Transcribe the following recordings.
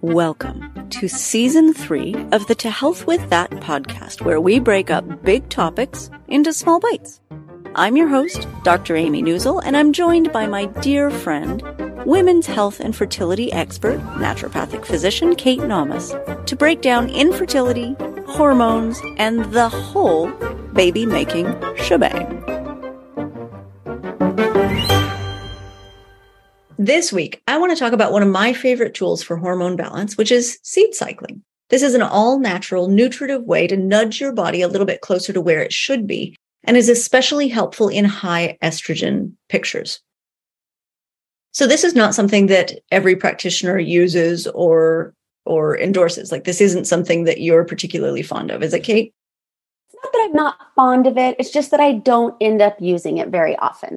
Welcome to Season 3 of the To Health With That podcast, where we break up big topics into small bites. I'm your host, Dr. Amy Newsel, and I'm joined by my dear friend, women's health and fertility expert, naturopathic physician Kate Namas, to break down infertility, hormones, and the whole baby-making shebang. This week, I want to talk about one of my favorite tools for hormone balance, which is seed cycling. This is an all-natural, nutritive way to nudge your body a little bit closer to where it should be, and is especially helpful in high estrogen pictures. So this is not something that every practitioner uses or endorses. Like, this isn't something that you're particularly fond of, is it, Kate? It's not that I'm not fond of it. It's just that I don't end up using it very often.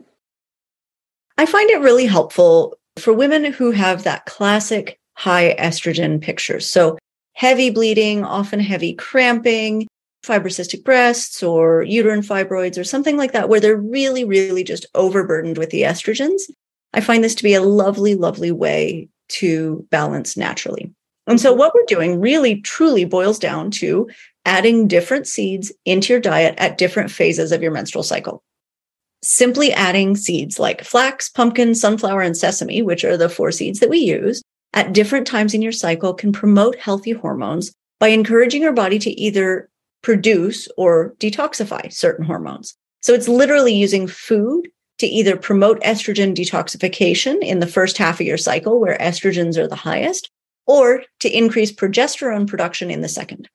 I find it really helpful for women who have that classic high estrogen picture. So heavy bleeding, often heavy cramping, fibrocystic breasts or uterine fibroids or something like that, where they're really, really just overburdened with the estrogens. I find this to be a lovely, lovely way to balance naturally. And so what we're doing really, truly boils down to adding different seeds into your diet at different phases of your menstrual cycle. Simply adding seeds like flax, pumpkin, sunflower, and sesame, which are the 4 seeds that we use, at different times in your cycle can promote healthy hormones by encouraging your body to either produce or detoxify certain hormones. So it's literally using food to either promote estrogen detoxification in the first half of your cycle, where estrogens are the highest, or to increase progesterone production in the second.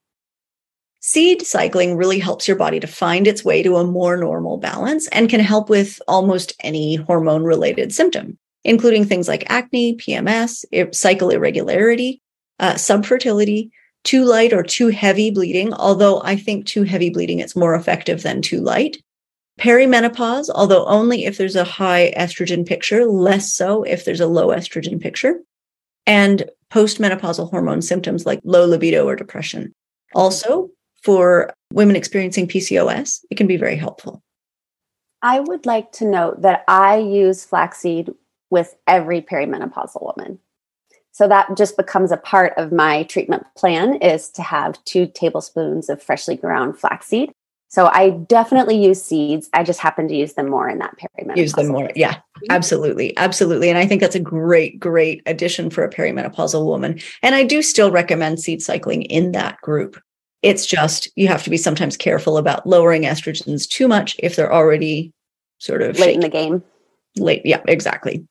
Seed cycling really helps your body to find its way to a more normal balance and can help with almost any hormone-related symptom, including things like acne, PMS, cycle irregularity, subfertility, too light or too heavy bleeding, although I think too heavy bleeding is more effective than too light. Perimenopause, although only if there's a high estrogen picture, less so if there's a low estrogen picture. And postmenopausal hormone symptoms like low libido or depression. Also, for women experiencing PCOS, it can be very helpful. I would like to note that I use flaxseed with every perimenopausal woman. So that just becomes a part of my treatment plan, is to have 2 tablespoons of freshly ground flaxseed. So I definitely use seeds. I just happen to use them more in that perimenopausal. Use them more. Yeah, absolutely. Absolutely. And I think that's a great, great addition for a perimenopausal woman. And I do still recommend seed cycling in that group. It's just, you have to be sometimes careful about lowering estrogens too much if they're already sort of late in the game. Late. Yeah, exactly.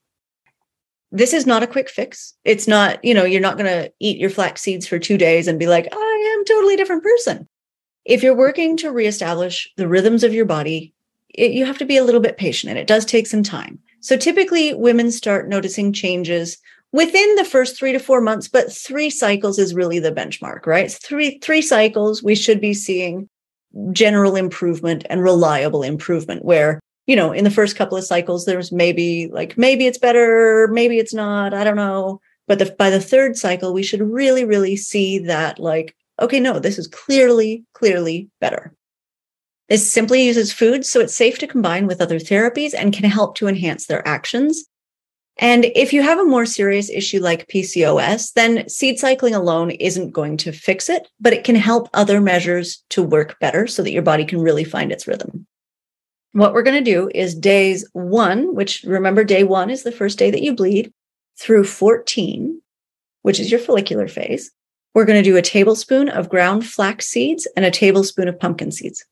This is not a quick fix. It's not, you're not going to eat your flax seeds for 2 days and be like, I am a totally different person. If you're working to reestablish the rhythms of your body, you have to be a little bit patient, and it does take some time. So typically women start noticing changes within the first 3 to 4 months, but 3 cycles is really the benchmark, right? Three cycles, we should be seeing general improvement and reliable improvement, where, in the first couple of cycles, there's maybe it's better, maybe it's not, I don't know. But by the 3rd cycle, we should really, really see that, okay, no, this is clearly better. This simply uses food, so it's safe to combine with other therapies and can help to enhance their actions. And if you have a more serious issue like PCOS, then seed cycling alone isn't going to fix it, but it can help other measures to work better so that your body can really find its rhythm. What we're going to do is days 1, which, remember, day 1 is the first day that you bleed, through 14, which is your follicular phase. We're going to do a tablespoon of ground flax seeds and a tablespoon of pumpkin seeds.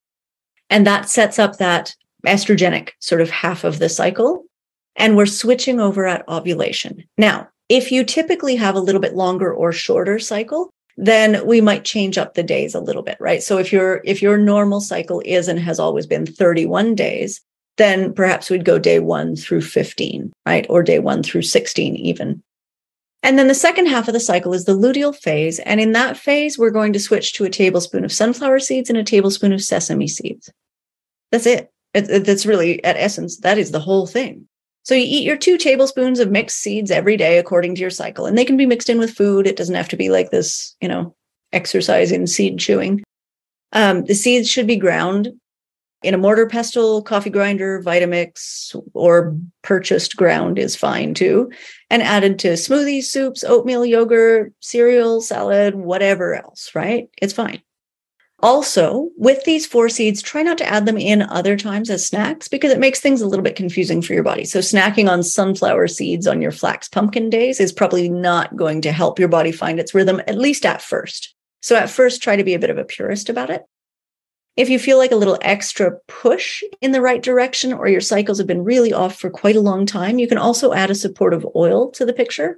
And that sets up that estrogenic sort of half of the cycle. And we're switching over at ovulation. Now, if you typically have a little bit longer or shorter cycle, then we might change up the days a little bit, right? So if your normal cycle is and has always been 31 days, then perhaps we'd go day 1 through 15, right? Or day 1 through 16 even. And then the second half of the cycle is the luteal phase. And in that phase, we're going to switch to a tablespoon of sunflower seeds and a tablespoon of sesame seeds. That's it. That's really, at essence, that is the whole thing. So you eat your 2 tablespoons of mixed seeds every day according to your cycle, and they can be mixed in with food. It doesn't have to be like this, exercise in seed chewing. The seeds should be ground In a mortar, pestle, coffee grinder, Vitamix, or purchased ground is fine too. And added to smoothies, soups, oatmeal, yogurt, cereal, salad, whatever else, right? It's fine. Also, with these 4 seeds, try not to add them in other times as snacks because it makes things a little bit confusing for your body. So snacking on sunflower seeds on your flax pumpkin days is probably not going to help your body find its rhythm, at least at first. So at first, try to be a bit of a purist about it. If you feel like a little extra push in the right direction or your cycles have been really off for quite a long time, you can also add a supportive oil to the picture.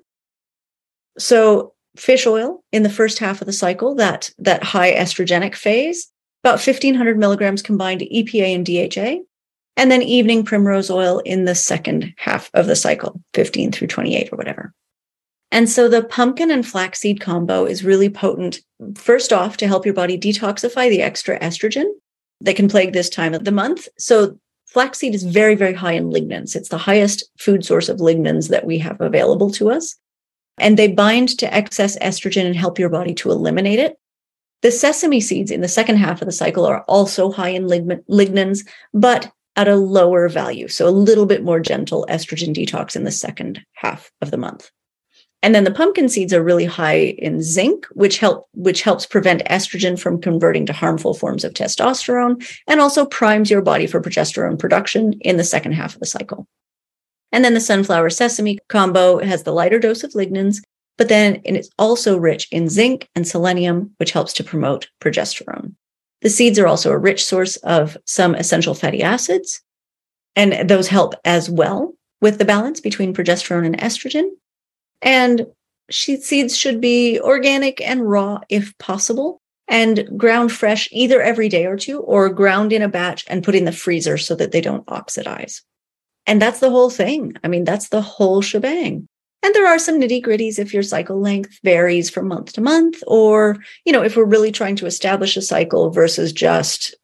So fish oil in the first half of the cycle, that high estrogenic phase, about 1,500 milligrams combined EPA and DHA, and then evening primrose oil in the second half of the cycle, 15 through 28 or whatever. And so the pumpkin and flaxseed combo is really potent, first off, to help your body detoxify the extra estrogen that can plague this time of the month. So flaxseed is very, very high in lignans. It's the highest food source of lignans that we have available to us. And they bind to excess estrogen and help your body to eliminate it. The sesame seeds in the second half of the cycle are also high in lignans, but at a lower value. So a little bit more gentle estrogen detox in the second half of the month. And then the pumpkin seeds are really high in zinc, which helps prevent estrogen from converting to harmful forms of testosterone and also primes your body for progesterone production in the second half of the cycle. And then the sunflower sesame combo has the lighter dose of lignans, but then it's also rich in zinc and selenium, which helps to promote progesterone. The seeds are also a rich source of some essential fatty acids, and those help as well with the balance between progesterone and estrogen. And seeds should be organic and raw if possible, and ground fresh either every day or two, or ground in a batch and put in the freezer so that they don't oxidize. And that's the whole thing. I mean, that's the whole shebang. And there are some nitty-gritties if your cycle length varies from month to month, or, if we're really trying to establish a cycle versus just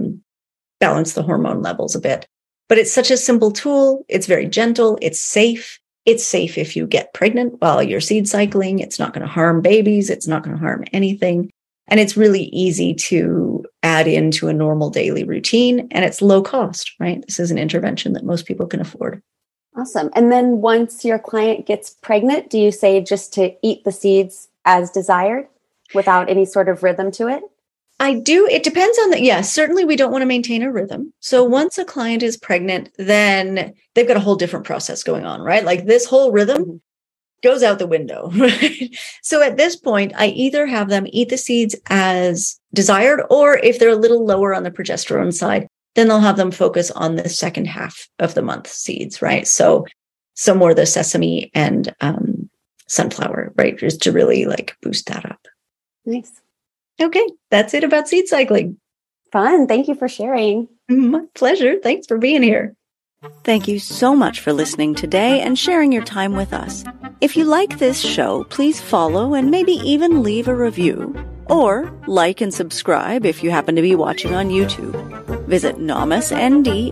balance the hormone levels a bit. But it's such a simple tool. It's very gentle. It's safe. It's safe if you get pregnant while you're seed cycling. It's not going to harm babies. It's not going to harm anything. And it's really easy to add into a normal daily routine, and it's low cost, right? This is an intervention that most people can afford. Awesome. And then once your client gets pregnant, do you say just to eat the seeds as desired without any sort of rhythm to it? I do. It depends on certainly we don't want to maintain a rhythm. So once a client is pregnant, then they've got a whole different process going on, right? Like this whole rhythm goes out the window, right? So at this point, I either have them eat the seeds as desired, or if they're a little lower on the progesterone side, then they'll have them focus on the second half of the month seeds, right? So more the sesame and sunflower, right? Just to really boost that up. Nice. Okay, that's it about seed cycling. Fun. Thank you for sharing. My pleasure. Thanks for being here. Thank you so much for listening today and sharing your time with us. If you like this show, please follow and maybe even leave a review. Or like and subscribe if you happen to be watching on YouTube. Visit naumesnd,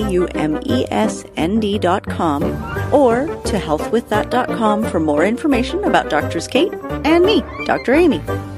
naumesnd.com, or to healthwiththat.com for more information about Drs. Kate and me, Dr. Amy.